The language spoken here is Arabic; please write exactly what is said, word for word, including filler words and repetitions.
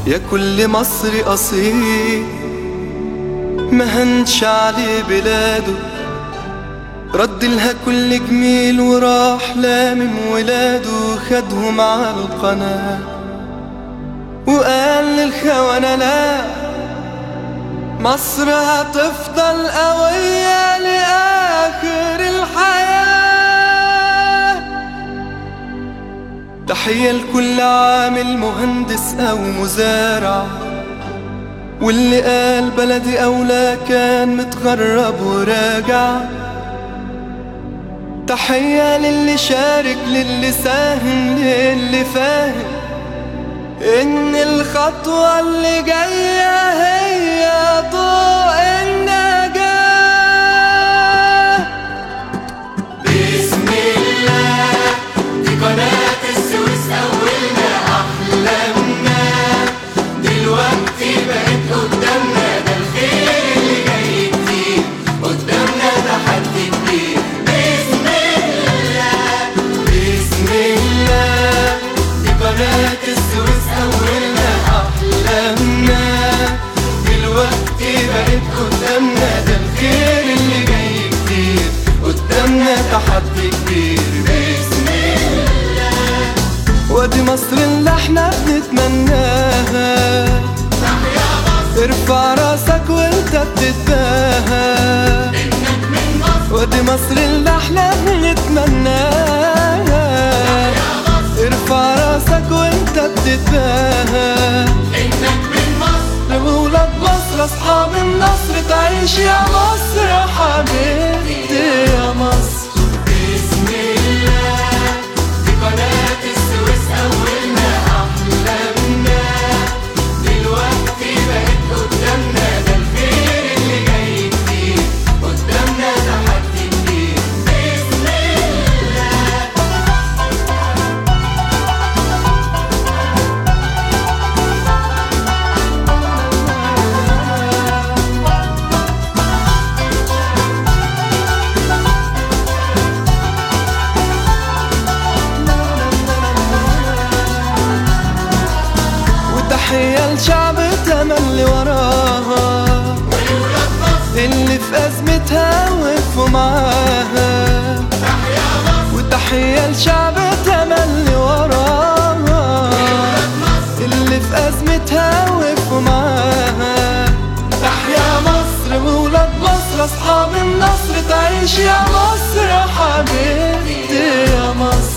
يا كل مصري أصيل ما هنش عليه بلاده، رد لها كل جميل وراح لامم ولاده، خدهم على القناة وقال للخونة لا، مصر هتفضل قوية لآخر الحياة. تحية لكل عامل مهندس أو مزارع، واللي قال بلدي أولى كان متغرب وراجع. تحية للي شارك، للي ساهم، للي فاهم إن الخطوة اللي جاية هي ضوء النجاة. بسم الله دي قناة السويس أولنا أحلامنا، دلوقتي بقت قدامنا ده الخير اللي جاي كتير، قدامنا تحدي كبير. بسم الله بسم الله دي قناة السويس أولنا أحلامنا، دلوقتي بقت قدامنا ده الخير اللي جاي كتير، قدامنا تحدي كبير. بسم الله وادي مصر اللي احنا بنتمناها، تحيا مصر ارفع راسك وانت بتتباهى، إنك من مصر. وادي مصر اللي احنا بنتمناها، تحيا مصر ارفع راسك وانت بتتباهى، إنك من مصر. لولاد مصر اصحاب النصر، تعيش يا مصر يا حبيبتي يا مصر. بسم الله دي قناة السويس أولنا أحلامنا، دلوقتي بقت قدامنا ده الخير اللي جاي كتير، قدامنا تحدي كبير. بسم الله وتحية لشعب تملي وراها، ولولاد مصر اللي في أزمتها وقفوا معاها. تحيا مصر وتحية لشعب تملي وراها، ولولاد مصر. اللي في أزمتها وقفوا معاها. تحيا مصر وولاد مصر أصحاب النصر، تعيش يا مصر يا حبيبتي يا مصر.